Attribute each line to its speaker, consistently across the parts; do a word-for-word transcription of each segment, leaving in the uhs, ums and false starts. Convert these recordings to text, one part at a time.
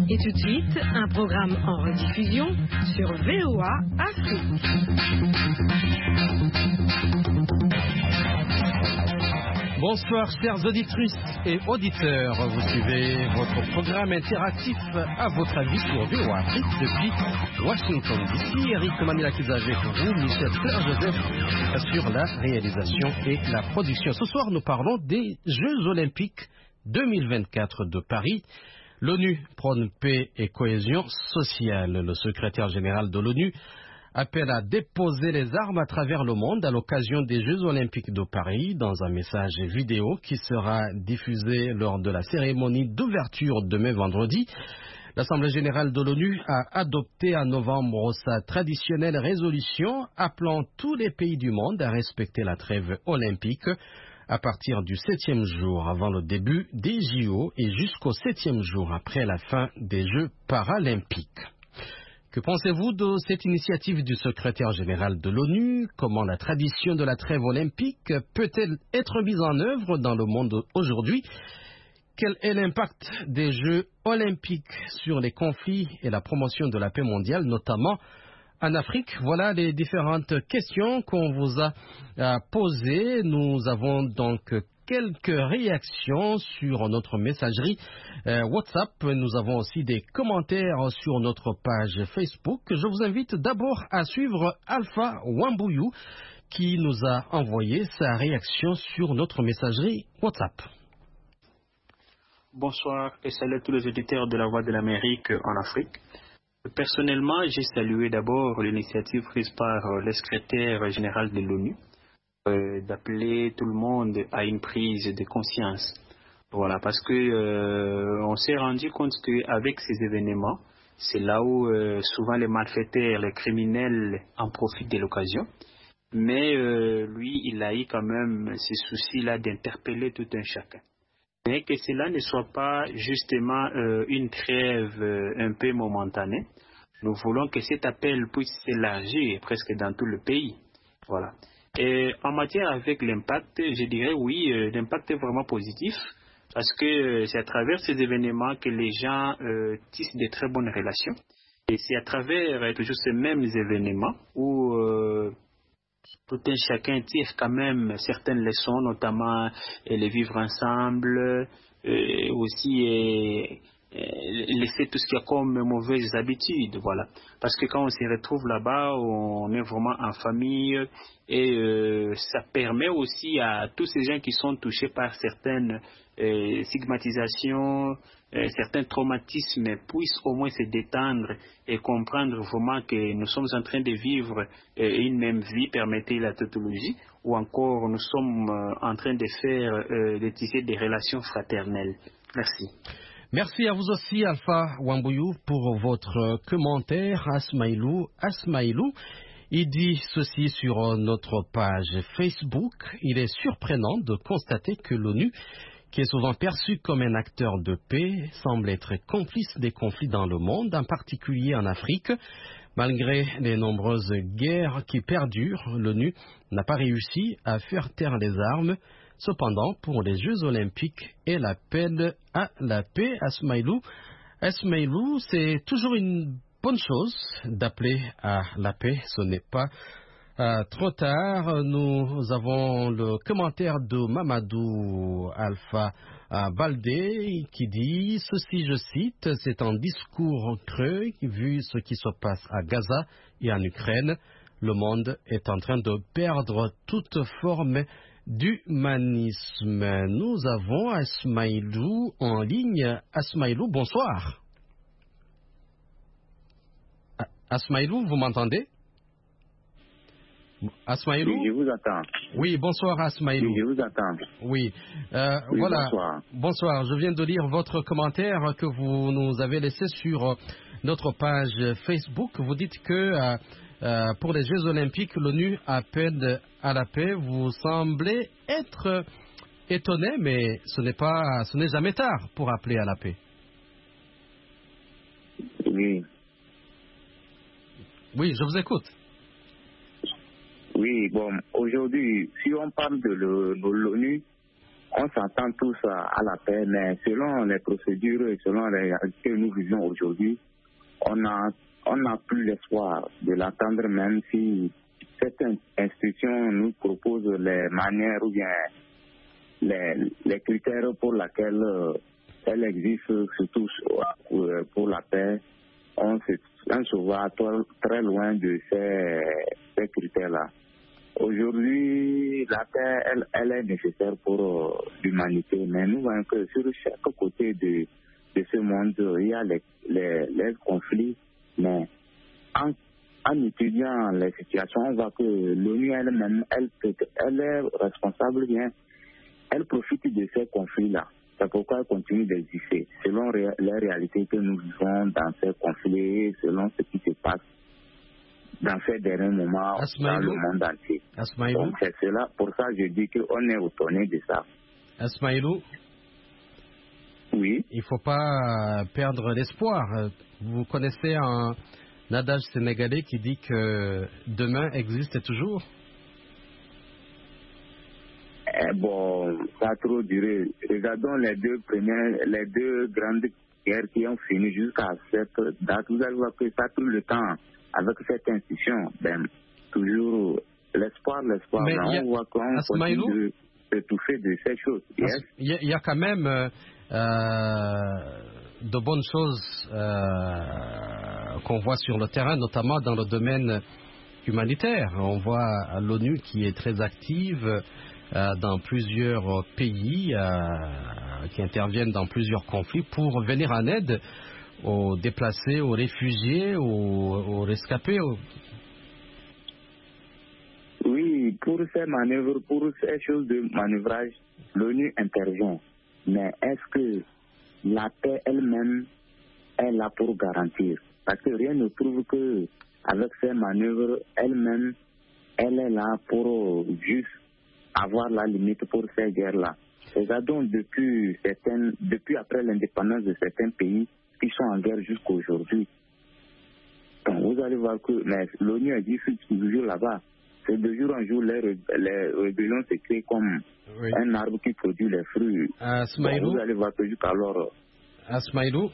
Speaker 1: Et tout de suite, un programme en rediffusion sur V O A Afrique.
Speaker 2: Bonsoir chères auditrices et auditeurs, vous suivez votre programme interactif à votre avis sur V O A Afrique depuis Washington D C. Eric Manilakis avec vous, Michel Claire Joseph sur la réalisation et la production. Ce soir nous parlons des Jeux Olympiques deux mille vingt-quatre de Paris. L'ONU prône paix et cohésion sociale. Le secrétaire général de l'ONU appelle à déposer les armes à travers le monde à l'occasion des Jeux Olympiques de Paris dans un message vidéo qui sera diffusé lors de la cérémonie d'ouverture demain vendredi. L'Assemblée générale de l'ONU a adopté en novembre sa traditionnelle résolution appelant tous les pays du monde à respecter la trêve olympique à partir du septième jour avant le début des J O et jusqu'au septième jour après la fin des Jeux paralympiques. Que pensez-vous de cette initiative du secrétaire général de l'ONU? Comment la tradition de la trêve olympique peut-elle être mise en œuvre dans le monde aujourd'hui? Quel est l'impact des Jeux olympiques sur les conflits et la promotion de la paix mondiale, notamment en Afrique? Voilà les différentes questions qu'on vous a posées. Nous avons donc quelques réactions sur notre messagerie euh, WhatsApp. Nous avons aussi des commentaires sur notre page Facebook. Je vous invite d'abord à suivre Alpha Wambouyou qui nous a envoyé sa réaction sur notre messagerie WhatsApp.
Speaker 3: Bonsoir et salut à tous les auditeurs de la Voix de l'Amérique en Afrique. Personnellement, j'ai salué d'abord l'initiative prise par le secrétaire général de l'ONU euh, d'appeler tout le monde à une prise de conscience. Voilà, parce que euh, on s'est rendu compte qu'avec ces événements, c'est là où euh, souvent les malfaiteurs, les criminels en profitent de l'occasion. Mais euh, lui, il a eu quand même ce souci-là d'interpeller tout un chacun. Mais que cela ne soit pas justement euh, une trêve euh, un peu momentanée. Nous voulons que cet appel puisse s'élargir presque dans tout le pays. Voilà. Et en matière avec l'impact, je dirais oui, euh, l'impact est vraiment positif parce que euh, c'est à travers ces événements que les gens euh, tissent de très bonnes relations. Et c'est à travers euh, toujours ces mêmes événements où euh, tout un chacun tire quand même certaines leçons, notamment euh, les vivre ensemble, euh, aussi euh, euh, laisser tout ce qu'il y a comme mauvaises habitudes, voilà. Parce que quand on se retrouve là-bas, on est vraiment en famille et euh, ça permet aussi à tous ces gens qui sont touchés par certaines euh, stigmatisations, euh, certains traumatismes puissent au moins se détendre et comprendre vraiment que nous sommes en train de vivre euh, une même vie, permettez la tautologie, ou encore nous sommes euh, en train de faire, euh, de tisser des relations fraternelles. Merci.
Speaker 2: Merci à vous aussi, Alpha Wambouyou, pour votre commentaire. Asmaïlou, Asmaïlou, il dit ceci sur notre page Facebook. Il est surprenant de constater que l'ONU, qui est souvent perçue comme un acteur de paix, semble être complice des conflits dans le monde, en particulier en Afrique. Malgré les nombreuses guerres qui perdurent, l'ONU n'a pas réussi à faire taire les armes. Cependant, pour les Jeux Olympiques et l'appel à la paix, Asmaïlou, Asmaïlou, c'est toujours une bonne chose d'appeler à la paix. Ce n'est pas euh, trop tard. Nous avons le commentaire de Mamadou Alpha euh, Baldé qui dit ceci, je cite, c'est un discours creux vu ce qui se passe à Gaza et en Ukraine. Le monde est en train de perdre toute forme d'humanisme. Nous avons Asmaïlou en ligne. Asmaïlou, bonsoir. Asmaïlou, vous m'entendez? Asmaïlou?
Speaker 4: Oui, je vous entends.
Speaker 2: Oui, bonsoir Asmaïlou.
Speaker 4: Oui, je vous entends.
Speaker 2: Oui, euh,
Speaker 4: oui
Speaker 2: voilà.
Speaker 4: Bonsoir.
Speaker 2: Bonsoir, je viens de lire votre commentaire que vous nous avez laissé sur notre page Facebook. Vous dites que euh, euh, pour les Jeux Olympiques, l'ONU appelle à la paix. Vous semblez être étonné, mais ce n'est pas, ce n'est jamais tard pour appeler à la paix.
Speaker 4: Oui.
Speaker 2: Oui, je vous écoute.
Speaker 4: Oui, bon, aujourd'hui, si on parle de l'ONU, on s'entend tous à, à la paix, mais selon les procédures et selon les réalités que nous vivons aujourd'hui, on a on n'a plus l'espoir de l'attendre, même si cette institution nous propose les manières ou bien les, les critères pour lesquels elle existe, surtout pour la paix. On se, on se voit très loin de ces, ces critères-là. Aujourd'hui, la paix, elle, elle est nécessaire pour euh, l'humanité, mais nous voyons que sur chaque côté de, de ce monde, il y a les, les, les conflits, mais en, en étudiant les situations, on voit que l'ONU elle-même, elle, elle est responsable, bien, elle profite de ces conflits-là. C'est pourquoi elle continue d'exister, selon ré, les réalités que nous vivons dans ces conflits, selon ce qui se passe dans ces derniers moments Asmaïlou. Dans le monde entier.
Speaker 2: Asmaïlou.
Speaker 4: Donc c'est cela, pour ça je dis qu'on est étonné de ça.
Speaker 2: Asmaïlou.
Speaker 4: Oui.
Speaker 2: Il ne faut pas perdre l'espoir. Vous connaissez un adage sénégalais qui dit que demain existe toujours?
Speaker 4: Eh bon, ça a trop duré. Regardons les deux premières, les deux grandes guerres qui ont fini jusqu'à cette date. Vous allez voir que ça a pris le temps. Avec cette institution, ben, toujours l'espoir, l'espoir.
Speaker 2: Mais
Speaker 4: là, on voit qu'on continue de s'étouffer de ces choses. Il
Speaker 2: yes. y, y a quand même euh, de bonnes choses euh, qu'on voit sur le terrain, notamment dans le domaine humanitaire. On voit l'ONU qui est très active euh, dans plusieurs pays, euh, qui interviennent dans plusieurs conflits pour venir en aide aux déplacés, aux réfugiés, aux, aux rescapés. Aux...
Speaker 4: Oui, pour ces manœuvres, pour ces choses de manœuvrage, l'ONU intervient. Mais est-ce que la paix elle-même est là pour garantir? Parce que rien ne prouve que avec ces manœuvres, elle-même, elle est là pour juste avoir la limite pour ces guerres-là. Regardons depuis certaines, depuis après l'indépendance de certains pays qui sont en guerre jusqu'à aujourd'hui. Donc vous allez voir que l'ONU existe toujours là-bas. C'est de jour en jour, les, les rébellions se créent comme oui. un arbre qui produit les fruits.
Speaker 2: Asmaïlou.
Speaker 4: Vous allez voir que jusqu'alors...
Speaker 2: Asmaïlou.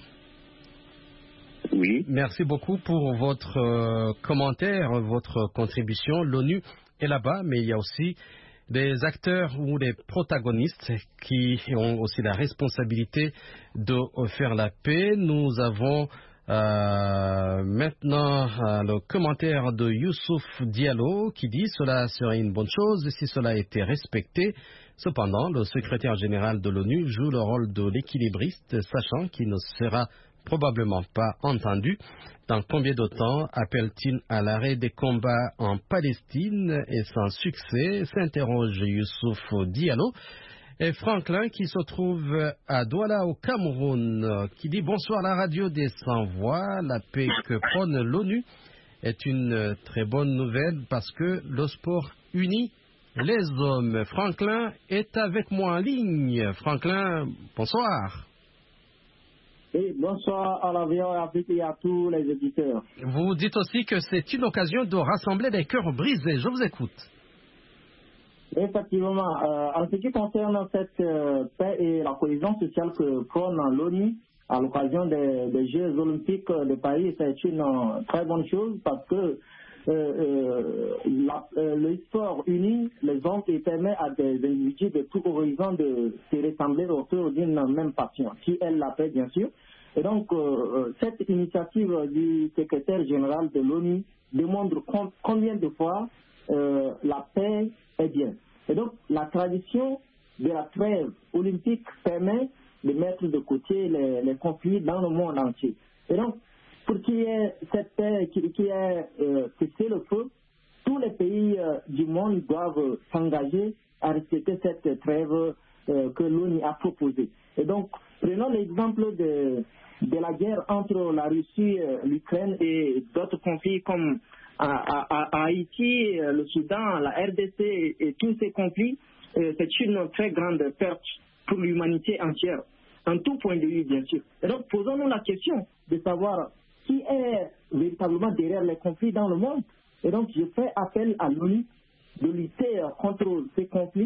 Speaker 4: Oui.
Speaker 2: Merci beaucoup pour votre euh, commentaire, votre contribution. L'ONU est là-bas, mais il y a aussi des acteurs ou des protagonistes qui ont aussi la responsabilité de faire la paix. Nous avons euh, maintenant euh, le commentaire de Youssouf Diallo qui dit « Cela serait une bonne chose si cela était respecté ». Cependant, le secrétaire général de l'ONU joue le rôle de l'équilibriste, sachant qu'il ne sera probablement pas entendu. Dans combien de temps appelle-t-il à l'arrêt des combats en Palestine et sans succès, s'interroge Youssouf Diallo. Et Franklin, qui se trouve à Douala au Cameroun, qui dit bonsoir la radio des sans-voix, la paix que prône l'ONU est une très bonne nouvelle parce que le sport unit les hommes. Franklin est avec moi en ligne. Franklin, bonsoir.
Speaker 5: Et bonsoir à la V O A et à tous les éditeurs.
Speaker 2: Vous dites aussi que c'est une occasion de rassembler les cœurs brisés. Je vous écoute.
Speaker 5: Effectivement, euh, en ce qui concerne cette euh, paix et la cohésion sociale que prône l'ONU à l'occasion des, des Jeux olympiques de Paris, c'est une euh, très bonne chose parce que euh, euh, la, euh, le sport unit les hommes et permet à des individus de tout horizon de se rassembler autour d'une même passion, qui est la paix bien sûr. Et donc, euh, cette initiative du secrétaire général de l'ONU démontre com- combien de fois euh, la paix est bien. Et donc, la tradition de la trêve olympique permet de mettre de côté les, les conflits dans le monde entier. Et donc, pour qu'il y ait cette paix, qu'il y ait euh, cessé le feu, tous les pays euh, du monde doivent s'engager à respecter cette trêve euh, que l'ONU a proposée. Et donc, prenons l'exemple de, de la guerre entre la Russie, euh, l'Ukraine et d'autres conflits comme à, à, à Haïti, le Soudan, la R D C et, et tous ces conflits. Euh, c'est une très grande perte pour l'humanité entière, en tout point de vue bien sûr. Et donc, posons-nous la question de savoir qui est véritablement derrière les conflits dans le monde. Et donc, je fais appel à l'ONU de lutter contre ces conflits,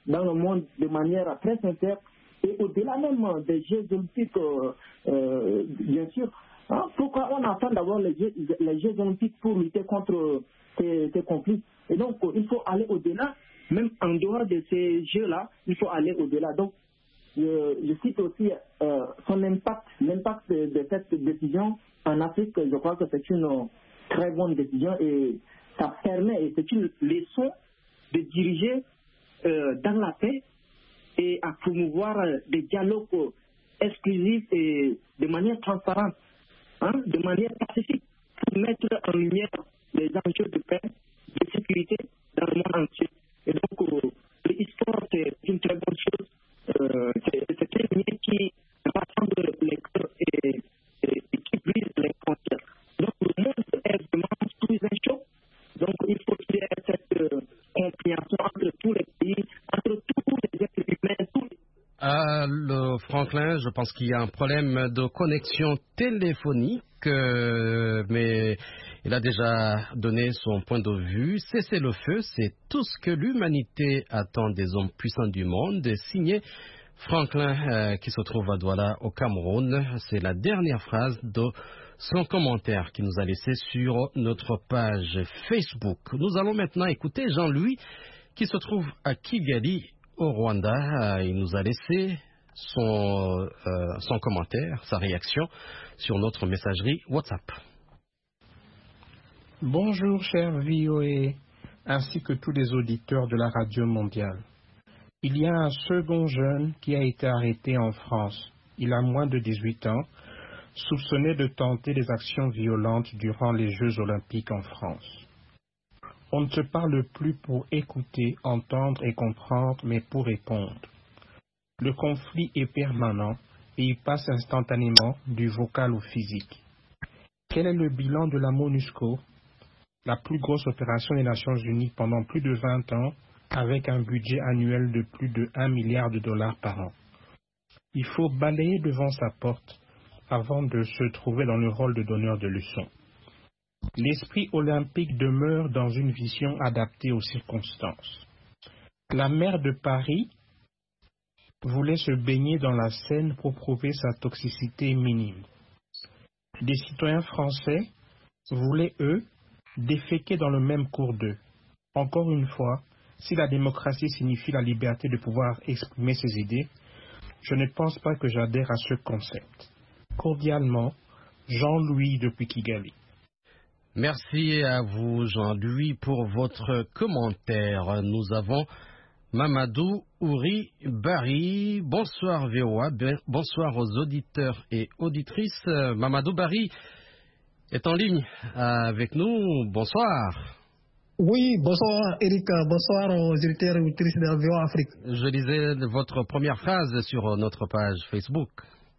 Speaker 5: dans le monde de manière très sincère et au-delà même des Jeux olympiques, euh, euh, bien sûr. Hein, pourquoi on attend d'avoir les Jeux, les Jeux olympiques pour lutter contre ces, ces conflits? Et donc, il faut aller au-delà, même en dehors de ces Jeux-là, il faut aller au-delà. Donc, je, je cite aussi euh, son impact, l'impact de, de cette décision en Afrique. Je crois que c'est une très bonne décision et ça permet, et c'est une leçon de diriger euh, dans la paix et à promouvoir des dialogues exclusifs et de manière transparente, hein, de manière pacifique, pour mettre en lumière les enjeux de paix, de sécurité dans le monde entier. Et donc, euh, l'histoire, c'est une très bonne chose. Euh, c'est, c'est un lien qui rassemble les cœurs et, et, et qui brise les frontières. Donc, le monde est vraiment sous un choc. Donc, il faut qu'il y ait cette euh, compréhension entre tous les pays, entre tous les êtres humains, tous les...
Speaker 2: Ah, le Franklin, je pense qu'il y a un problème de connexion téléphonique, euh, mais il a déjà donné son point de vue. Cesser le feu, c'est tout ce que l'humanité attend des hommes puissants du monde. Signé Franklin, euh, qui se trouve à Douala, au Cameroun. C'est la dernière phrase de son commentaire qu'il nous a laissé sur notre page Facebook. Nous allons maintenant écouter Jean-Louis, qui se trouve à Kigali, au Rwanda. Il nous a laissé son, euh, son commentaire, sa réaction sur notre messagerie WhatsApp.
Speaker 6: Bonjour cher V O A, ainsi que tous les auditeurs de la radio mondiale. Il y a un second jeune qui a été arrêté en France. Il a moins de dix-huit ans, soupçonné de tenter des actions violentes durant les Jeux olympiques en France. On ne se parle plus pour écouter, entendre et comprendre, mais pour répondre. Le conflit est permanent et il passe instantanément du vocal au physique. Quel est le bilan de la MONUSCO, la plus grosse opération des Nations Unies pendant plus de vingt ans, avec un budget annuel de plus de un milliard de dollars par an? Il faut balayer devant sa porte avant de se trouver dans le rôle de donneur de leçons. L'esprit olympique demeure dans une vision adaptée aux circonstances. La maire de Paris voulait se baigner dans la Seine pour prouver sa toxicité minime. Des citoyens français voulaient, eux, déféquer dans le même cours d'eau. Encore une fois, si la démocratie signifie la liberté de pouvoir exprimer ses idées, je ne pense pas que j'adhère à ce concept. Cordialement, Jean-Louis depuis Kigali.
Speaker 2: Merci à vous, Jean-Louis, pour votre commentaire. Nous avons Mamadou Ouri Bari. Bonsoir V O A, bonsoir aux auditeurs et auditrices. Mamadou Bari est en ligne avec nous. Bonsoir.
Speaker 7: Oui, bonsoir Eric, bonsoir aux auditeurs et auditrices de V O A Afrique.
Speaker 2: Je lisais votre première phrase sur notre page Facebook.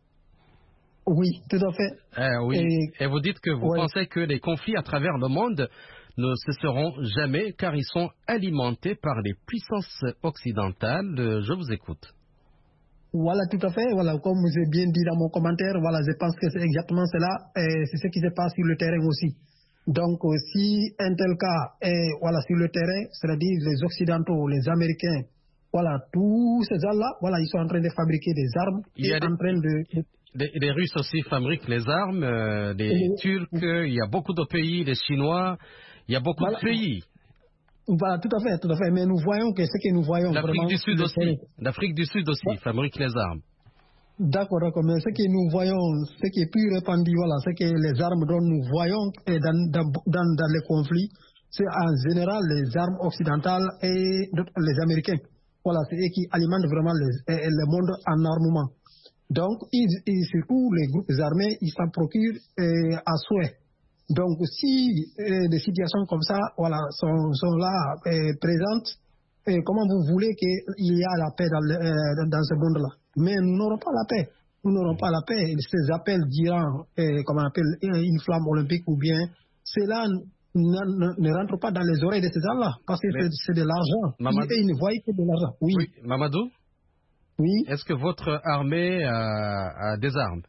Speaker 7: Oui, tout à fait.
Speaker 2: Eh oui. Et, et vous dites que vous
Speaker 7: ouais.
Speaker 2: pensez que les conflits à travers le monde ne cesseront jamais car ils sont alimentés par les puissances occidentales. Je vous écoute.
Speaker 7: Voilà, tout à fait. Voilà, comme j'ai bien dit dans mon commentaire, voilà, je pense que c'est exactement cela. Et c'est ce qui se passe sur le terrain aussi. Donc, si un tel cas est voilà, sur le terrain, c'est-à-dire les Occidentaux, les Américains, voilà, tous ces gens-là, voilà, ils sont en train de fabriquer des armes.
Speaker 2: Il y a
Speaker 7: et
Speaker 2: des...
Speaker 7: en train de...
Speaker 2: Les, les Russes aussi fabriquent les armes, euh, les et Turcs, les... il y a beaucoup de pays, les Chinois, il y a beaucoup voilà. de pays.
Speaker 7: Voilà, tout à fait, tout à fait. Mais nous voyons que ce que nous voyons
Speaker 2: L'Afrique
Speaker 7: vraiment...
Speaker 2: du Sud aussi, l'Afrique du Sud aussi
Speaker 7: voilà.
Speaker 2: fabrique les armes.
Speaker 7: D'accord, d'accord. Mais ce que nous voyons, ce qui est plus répandu, voilà, c'est que les armes dont nous voyons dans, dans, dans, dans les conflits, c'est en général les armes occidentales et les Américains. Voilà, c'est eux qui alimentent vraiment les, le monde en armement. Donc, ils, ils, surtout les groupes armés, ils s'en procurent euh, à souhait. Donc, si euh, des situations comme ça voilà, sont, sont là euh, présentes, euh, comment vous voulez qu'il y ait la paix dans, le, euh, dans ce monde-là? Mais nous n'aurons pas la paix. Nous n'aurons pas la paix. Ces appels d'Iran, euh, comme on appelle une flamme olympique ou bien, cela ne, ne, ne rentre pas dans les oreilles de ces gens-là, parce que c'est, c'est de l'argent.
Speaker 2: Mamadou...
Speaker 7: Ils ne voient que de l'argent. Oui.
Speaker 2: oui. Mamadou?
Speaker 7: Oui.
Speaker 2: Est-ce que votre armée a, a des armes?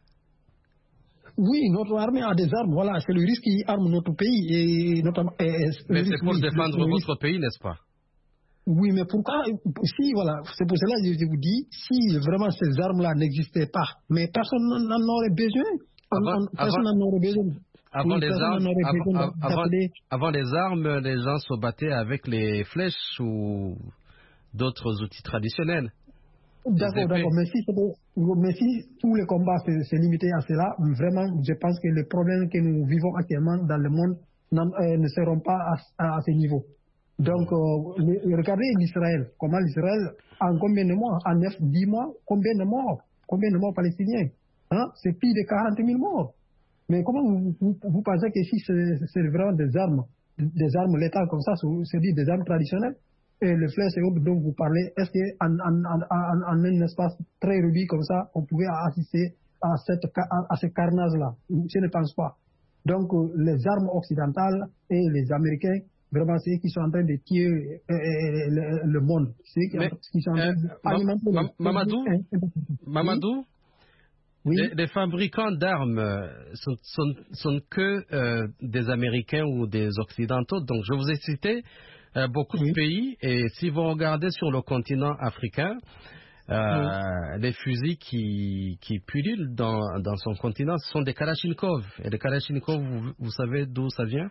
Speaker 7: Oui, notre armée a des armes. Voilà, c'est le risque qui arme notre pays. Et notre, et,
Speaker 2: Mais c'est pour
Speaker 7: oui,
Speaker 2: défendre
Speaker 7: le,
Speaker 2: votre pays, n'est-ce pas?
Speaker 7: Oui, mais pourquoi, si, voilà, c'est pour cela que je vous dis, si vraiment ces armes-là n'existaient pas, mais personne n'en aurait besoin. On,
Speaker 2: Avant,
Speaker 7: on, personne n'en aurait besoin.
Speaker 2: Avant,
Speaker 7: Oui,
Speaker 2: les
Speaker 7: personne
Speaker 2: armes,
Speaker 7: n'en aurait
Speaker 2: avant,
Speaker 7: besoin
Speaker 2: avant,
Speaker 7: d'appeler.
Speaker 2: avant les armes, les gens se battaient avec les flèches ou d'autres outils traditionnels.
Speaker 7: D'accord, d'accord. Mais si, mais si tous les combats se, se limitaient à cela, vraiment, je pense que les problèmes que nous vivons actuellement dans le monde euh, ne seront pas à, à, à ce niveau. Donc, euh, le, regardez l'Israël. Comment l'Israël, en combien de mois, en neuf, dix mois, combien de morts, combien de morts palestiniens, hein? C'est plus de quarante mille morts. Mais comment vous, vous, vous pensez que si c'est vraiment des armes, des armes létales comme ça, c'est dit des armes traditionnelles, et le flèche et autres dont vous parlez, est-ce qu'en en, en, en, en un espace très réduit comme ça, on pouvait assister à, cette, à, à ce carnage-là? Je ne pense pas. Donc, les armes occidentales et les Américains, vraiment, c'est eux qui sont en train de tuer euh, le, le monde. C'est eux qui,
Speaker 2: Mais,
Speaker 7: qui sont en train
Speaker 2: euh,
Speaker 7: d'alimenter
Speaker 2: ma,
Speaker 7: le
Speaker 2: Mamadou, Mamadou
Speaker 7: oui?
Speaker 2: les, les fabricants d'armes sont, sont, sont que euh, des Américains ou des Occidentaux. Donc, je vous ai cité euh, beaucoup oui. de pays. Et si vous regardez sur le continent africain, euh, oui. les fusils qui, qui pullulent dans, dans son continent, ce sont des Kalachnikov. Et les Kalachnikov, vous, vous savez d'où ça vient?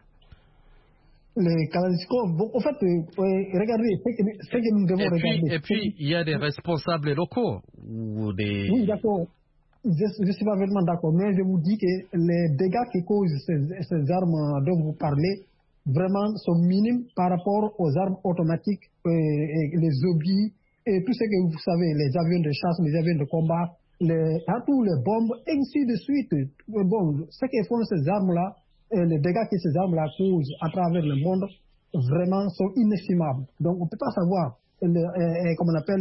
Speaker 7: Les Kalachnikov, bon, en fait, euh, regardez, ce que nous devons
Speaker 2: et puis,
Speaker 7: regarder.
Speaker 2: Et puis, il y a des responsables locaux. Ou des...
Speaker 7: Oui, d'accord. Je ne suis pas vraiment d'accord, mais je vous dis que les dégâts que causent ces, ces armes dont vous parlez, vraiment sont minimes par rapport aux armes automatiques, euh, et les obus, et tout ce que vous savez, les avions de chasse, les avions de combat, les, tous les bombes, et ainsi de suite. Bon, ce que font ces armes-là, et les dégâts que ces armes-là causent à travers le monde, vraiment sont inestimables. Donc, on ne peut pas savoir, le, euh, comment on appelle,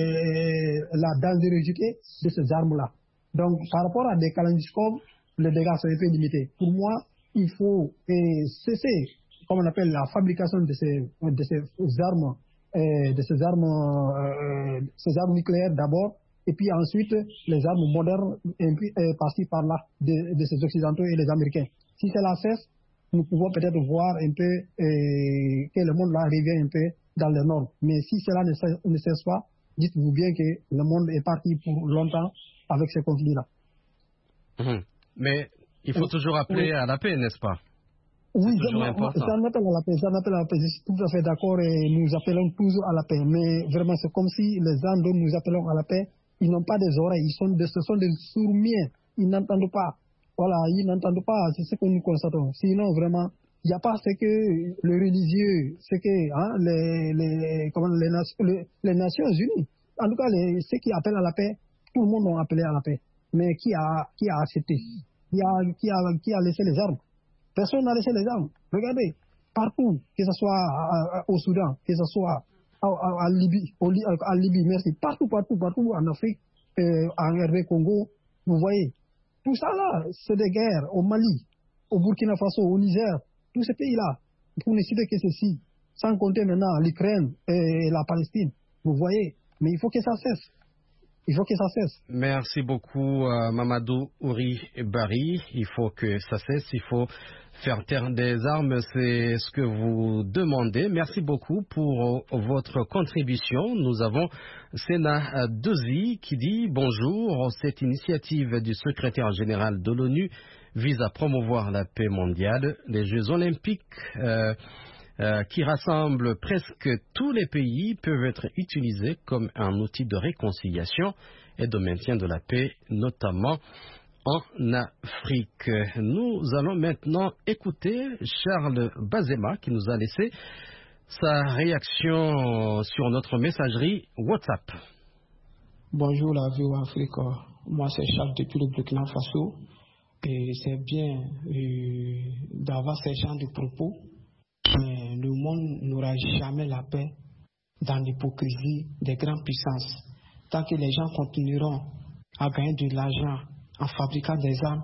Speaker 7: le, la dangerosité de ces armes-là. Donc, par rapport à des Kalachnikov, les dégâts sont un peu limités. Pour moi, il faut eh, cesser, comme on appelle, la fabrication de ces, de ces armes, eh, de ces armes, euh, ces armes nucléaires d'abord, et puis ensuite les armes modernes, et puis eh, par-ci par-là, de, de ces Occidentaux et les Américains. Si cela cesse, nous pouvons peut-être voir un peu eh, que le monde là revient un peu dans les normes. Mais si cela ne cesse, ne cesse pas, dites-vous bien que le monde est parti pour longtemps avec ces conflits-là.
Speaker 2: Mmh. Mais il faut oui. toujours appeler oui. à la paix, n'est-ce pas?
Speaker 7: Oui,
Speaker 2: c'est toujours important.
Speaker 7: Ça m'appelle à la paix, ça m'appelle à la paix. Je suis tout à fait d'accord et nous appelons toujours à la paix. Mais vraiment, c'est comme si les gens dont nous appelons à la paix, ils n'ont pas des oreilles, ils sont de, ce sont des sourds-muets, ils n'entendent pas. Voilà, ils n'entendent pas, c'est ce que nous constatons. Sinon, vraiment, il n'y a pas ce que le religieux, ce que hein, les, les, comment, les, les, les Nations Unies, en tout cas, les, ceux qui appellent à la paix, tout le monde a appelé à la paix. Mais qui a, qui a accepté? Qui a, qui, a, qui a laissé les armes? Personne n'a laissé les armes. Regardez, partout, que ce soit à, à, au Soudan, que ce soit à, à, à Libye, au, à, à Libye, merci, partout, partout, partout, en Afrique, euh, en R D Congo, vous voyez. Tout ça là, c'est des guerres au Mali, au Burkina Faso, au Niger, tous ces pays-là, pour ne citer que ceci, sans compter maintenant l'Ukraine et la Palestine, vous voyez. Mais il faut que ça cesse. Il faut que ça cesse.
Speaker 2: Merci beaucoup, euh, Mamadou Ouri Bari. Il faut que ça cesse. Il faut faire taire des armes. C'est ce que vous demandez. Merci beaucoup pour euh, votre contribution. Nous avons Sena Dozi qui dit bonjour. Cette initiative du secrétaire général de l'ONU vise à promouvoir la paix mondiale. Les Jeux olympiques euh, Euh, qui rassemble presque tous les pays, peuvent être utilisés comme un outil de réconciliation et de maintien de la paix, notamment en Afrique. Nous allons maintenant écouter Charles Bazema qui nous a laissé sa réaction sur notre messagerie WhatsApp.
Speaker 8: Bonjour la V O A Afrique, moi c'est Charles depuis le Burkina Faso et c'est bien euh, d'avoir ces genres de propos. Mais le monde n'aura jamais la paix dans l'hypocrisie des grandes puissances. Tant que les gens continueront à gagner de l'argent en fabriquant des armes,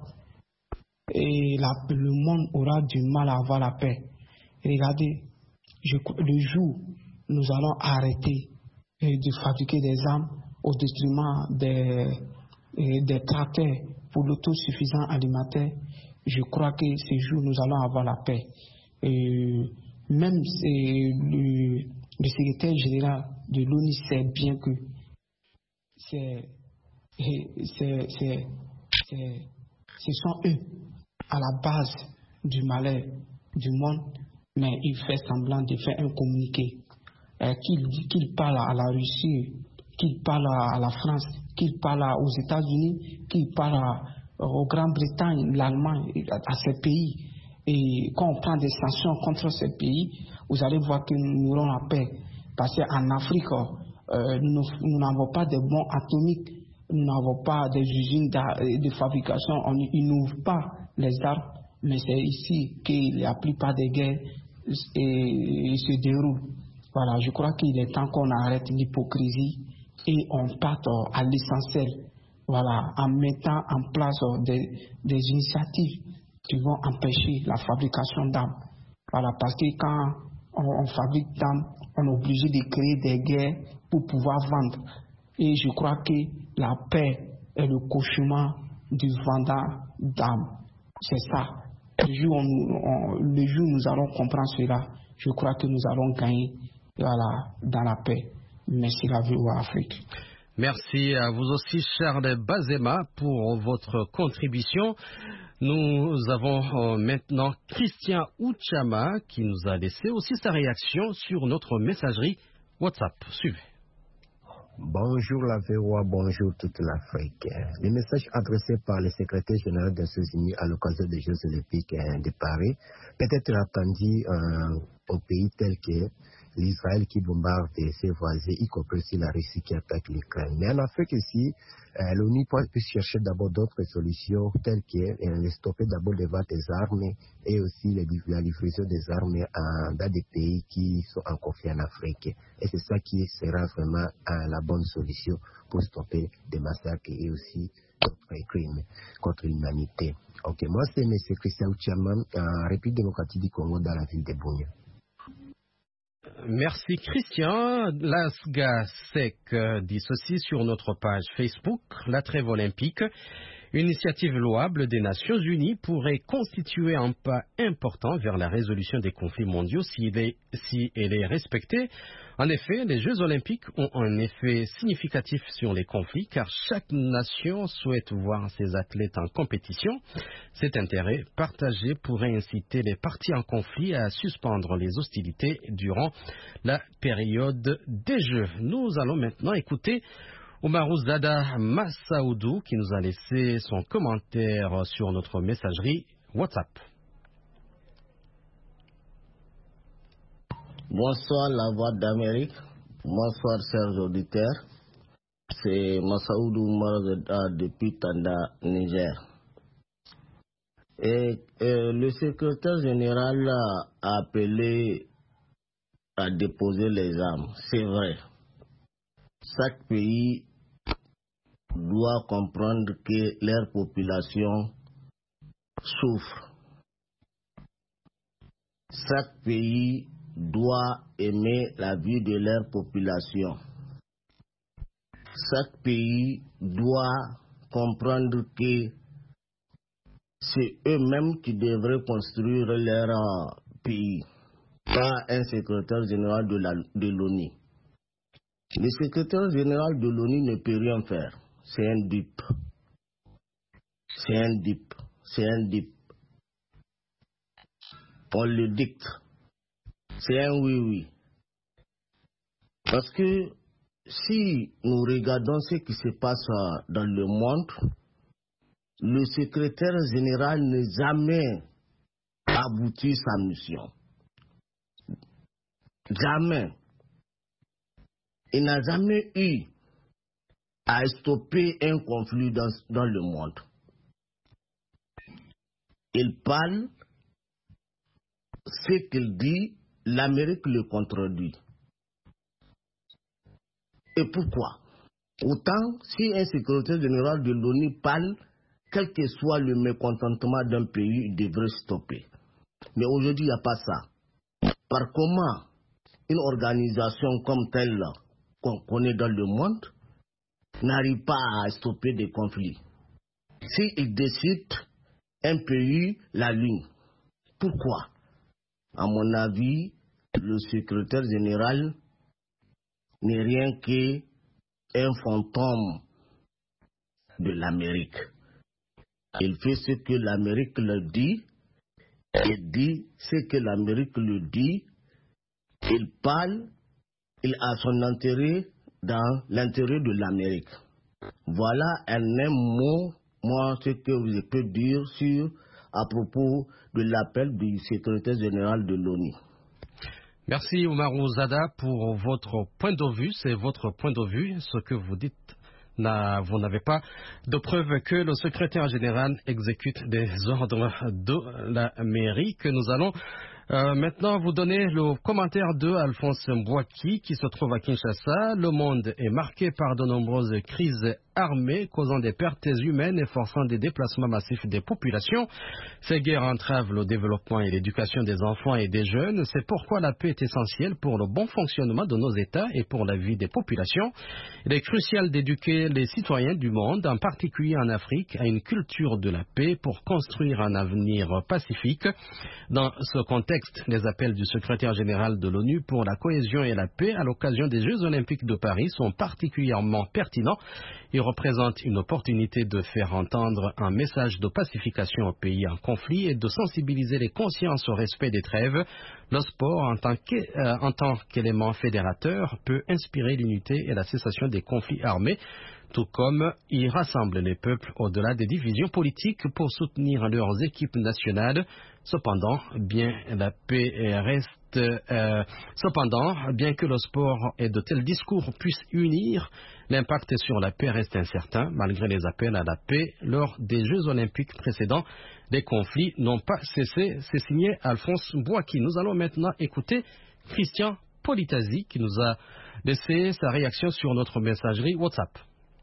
Speaker 8: et la, le monde aura du mal à avoir la paix. Regardez, je, le jour où nous allons arrêter de fabriquer des armes au détriment des, des tracteurs pour l'autosuffisance alimentaire, je crois que ce jour nous allons avoir la paix. Et même le, le secrétaire général de l'ONU sait bien que c'est, c'est, c'est, c'est, ce sont eux à la base du malheur du monde, mais il fait semblant de faire un communiqué, euh, qu'il, qu'il parle à la Russie, qu'il parle à la France, qu'il parle aux États-Unis, qu'il parle à, aux Grande-Bretagne, l'Allemagne, à ces pays. Et quand on prend des sanctions contre ces pays, vous allez voir que nous aurons la paix. Parce qu'en Afrique, euh, nous, nous n'avons pas de bombes atomiques, nous n'avons pas des usines de, de fabrication, on, ils n'ouvrent pas les armes, mais c'est ici que la plupart des guerres et, et se déroulent. Voilà, je crois qu'il est temps qu'on arrête l'hypocrisie et on parte à l'essentiel, voilà, en mettant en place des, des initiatives qui vont empêcher la fabrication d'armes. Voilà, parce que quand on, on fabrique d'armes, on est obligé de créer des guerres pour pouvoir vendre. Et je crois que la paix est le cauchemar du vendeur d'armes. C'est ça. Le jour où nous, on, le jour où nous allons comprendre cela, je crois que nous allons gagner, voilà, dans la paix. Merci la V O A Afrique.
Speaker 2: Merci à vous aussi, Charles Bazema, pour votre contribution. Nous avons euh, maintenant Christian Ouchama qui nous a laissé aussi sa réaction sur notre messagerie WhatsApp. Suivez.
Speaker 9: Bonjour la V O A, bonjour toute l'Afrique. Le message adressé par le secrétaire général des Nations Unies à l'occasion des Jeux Olympiques de Paris peut être attendu euh, aux pays tels que l'Israël qui bombarde ses voisins, y compris aussi la Russie qui attaque l'Ukraine. Mais en Afrique ici, euh, l'ONU peut chercher d'abord d'autres solutions telles que euh, stopper d'abord les ventes des armes et aussi les, la livraison des armes euh, dans des pays qui sont en conflit en Afrique. Et c'est ça qui sera vraiment euh, la bonne solution pour stopper des massacres et aussi d'autres crimes contre l'humanité. Ok, moi c'est M. Christian Ouchiaman, en République démocratique du Congo dans la ville de Bunia.
Speaker 2: Merci Christian. Lasga Sec dit ceci sur notre page Facebook. La trêve olympique, une initiative louable des Nations Unies, pourrait constituer un pas important vers la résolution des conflits mondiaux si elle est, si elle est respectée. En effet, les Jeux olympiques ont un effet significatif sur les conflits car chaque nation souhaite voir ses athlètes en compétition. Cet intérêt partagé pourrait inciter les parties en conflit à suspendre les hostilités durant la période des Jeux. Nous allons maintenant écouter Omarouzada Massaoudou qui nous a laissé son commentaire sur notre messagerie WhatsApp.
Speaker 10: Bonsoir la Voix d'Amérique, bonsoir chers auditeurs, c'est Massaoudou Omarouzada depuis Tanda, Niger. Et, et le secrétaire général a appelé à déposer les armes, c'est vrai. Chaque pays doit comprendre que leur population souffre. Chaque pays doit aimer la vie de leur population. Chaque pays doit comprendre que c'est eux-mêmes qui devraient construire leur pays, pas un secrétaire général de, la, de l'ONU. Le secrétaire général de l'ONU ne peut rien faire. C'est un dupe. C'est un dupe. C'est un dupe. On le dicte. C'est un oui-oui. Parce que si nous regardons ce qui se passe dans le monde, le secrétaire général n'a jamais abouti sa mission. Jamais. Il n'a jamais eu à stopper un conflit dans, dans le monde. Il parle, ce qu'il dit, l'Amérique le contredit. Et pourquoi? Autant si un secrétaire général de l'ONU parle, quel que soit le mécontentement d'un pays, il devrait stopper. Mais aujourd'hui, il n'y a pas ça. Par comment une organisation comme telle qu'on connaît dans le monde n'arrive pas à stopper des conflits? S'il décide, un pays l'aligne. Pourquoi? À mon avis, le secrétaire général n'est rien qu'un fantôme de l'Amérique. Il fait ce que l'Amérique le dit, il dit ce que l'Amérique le dit, il parle, il a son intérêt dans l'intérêt de l'Amérique. Voilà un même mot, moi, ce que je peux dire sur, à propos de l'appel du secrétaire général de l'ONU.
Speaker 2: Merci Oumarou Zada pour votre point de vue. C'est votre point de vue. Ce que vous dites, vous n'avez pas de preuve que le secrétaire général exécute des ordres de l'Amérique. Nous allons Euh, maintenant, vous donnez le commentaire de Alphonse Mbouaki qui se trouve à Kinshasa. Le monde est marqué par de nombreuses crises armées causant des pertes humaines et forçant des déplacements massifs des populations. Ces guerres entravent le développement et l'éducation des enfants et des jeunes. C'est pourquoi la paix est essentielle pour le bon fonctionnement de nos États et pour la vie des populations. Il est crucial d'éduquer les citoyens du monde, en particulier en Afrique, à une culture de la paix pour construire un avenir pacifique. Dans ce contexte, les appels du secrétaire général de l'ONU pour la cohésion et la paix à l'occasion des Jeux Olympiques de Paris sont particulièrement pertinents. Ils représentent une opportunité de faire entendre un message de pacification aux pays en conflit et de sensibiliser les consciences au respect des trêves. Le sport, en tant qu'é- euh, en tant qu'élément fédérateur, peut inspirer l'unité et la cessation des conflits armés, tout comme il rassemble les peuples au-delà des divisions politiques pour soutenir leurs équipes nationales. Cependant, bien la paix reste euh, cependant, bien que le sport et de tels discours puissent unir, l'impact sur la paix reste incertain. Malgré les appels à la paix lors des Jeux Olympiques précédents, les conflits n'ont pas cessé. C'est signé Alphonse Mbouaki. Nous allons maintenant écouter Christian Politasi qui nous a laissé sa réaction sur notre messagerie WhatsApp.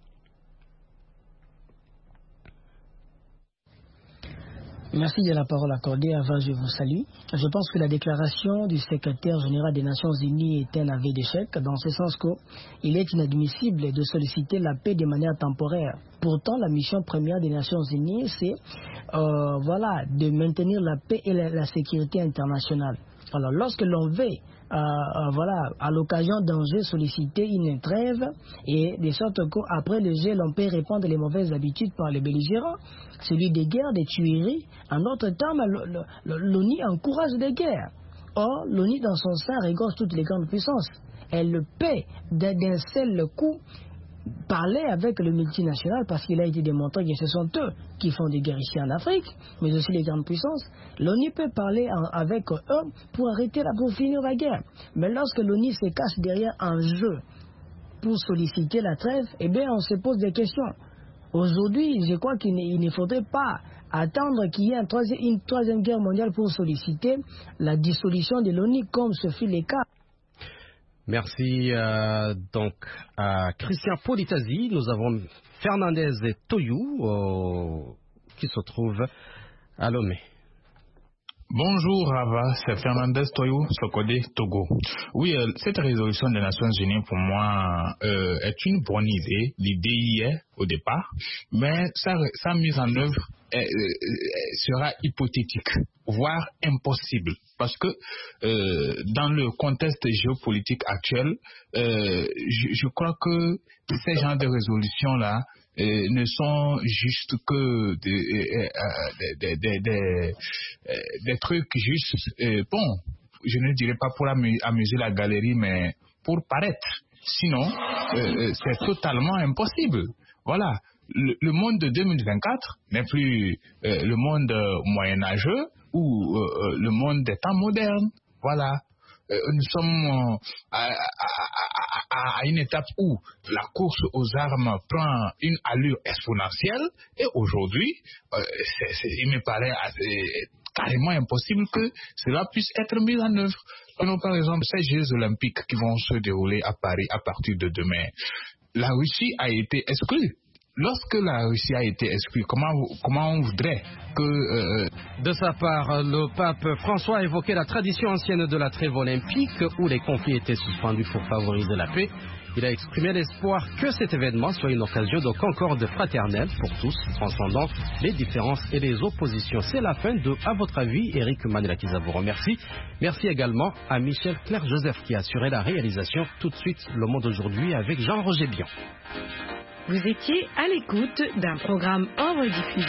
Speaker 11: Merci de la parole accordée. Avant, je vous salue. Je pense que la déclaration du secrétaire général des Nations Unies est un aveu d'échec, dans ce sens qu'il est inadmissible de solliciter la paix de manière temporaire. Pourtant, la mission première des Nations Unies, c'est euh, voilà, de maintenir la paix et la, la sécurité internationale. Alors, lorsque l'on veut, euh, euh, voilà, à l'occasion d'un jeu, solliciter une trêve, et de sorte qu'après le jeu, l'on peut répandre les mauvaises habitudes par les belligérants, celui des guerres, des tueries. En d'autres termes, l'ONU encourage des guerres. Or, l'ONU, dans son sein, regorge toutes les grandes puissances. Elle paie d'un seul coup parler avec le multinational, parce qu'il a été démontré que ce sont eux qui font des guerres ici en Afrique, mais aussi les grandes puissances. L'ONU peut parler en, avec eux pour arrêter la, pour finir la guerre. Mais lorsque l'ONU se cache derrière un jeu pour solliciter la trêve, eh bien on se pose des questions. Aujourd'hui, je crois qu'il ne, ne faudrait pas attendre qu'il y ait un troisième, une troisième guerre mondiale pour solliciter la dissolution de l'ONU, comme ce fut le cas.
Speaker 2: Merci euh, donc à Christian Politasi. Nous avons Fernandez Toyou euh, qui se trouve à Lomé.
Speaker 12: Bonjour Rava, c'est Fernandez Toyou, Sokodé, Togo. Oui, euh, cette résolution des Nations Unies pour moi euh, est une bonne idée. L'idée y est au départ, mais sa, sa mise en œuvre est, euh, sera hypothétique, voire impossible. Parce que euh, dans le contexte géopolitique actuel, euh, je, je crois que ces genres de résolutions-là Euh, ne sont juste que des, euh, des, des, des, des trucs juste, euh, bon, je ne dirais pas pour amu- amuser la galerie, mais pour paraître. Sinon, euh, c'est totalement impossible. Voilà, le, le monde de deux mille vingt-quatre n'est plus euh, le monde moyenâgeux ou euh, le monde des temps modernes. Voilà. Nous sommes à, à, à, à une étape où la course aux armes prend une allure exponentielle et aujourd'hui, euh, c'est, c'est, il me paraît assez, carrément impossible que cela puisse être mis en œuvre. Prenons par exemple ces Jeux Olympiques qui vont se dérouler à Paris à partir de demain. La Russie a été exclue. Lorsque la Russie a été exclue, comment, comment on voudrait que... Euh...
Speaker 2: De sa part, le pape François a évoqué la tradition ancienne de la trêve olympique où les conflits étaient suspendus pour favoriser la paix. Il a exprimé l'espoir que cet événement soit une occasion de concorde fraternelle pour tous, transcendant les différences et les oppositions. C'est la fin de À votre avis, Eric Manelakiza vous remercie. Merci également à Michel Claire-Joseph qui a assuré la réalisation. Tout de suite, Le Monde aujourd'hui avec Jean-Roger Bion.
Speaker 1: Vous étiez à l'écoute d'un programme en rediffusion.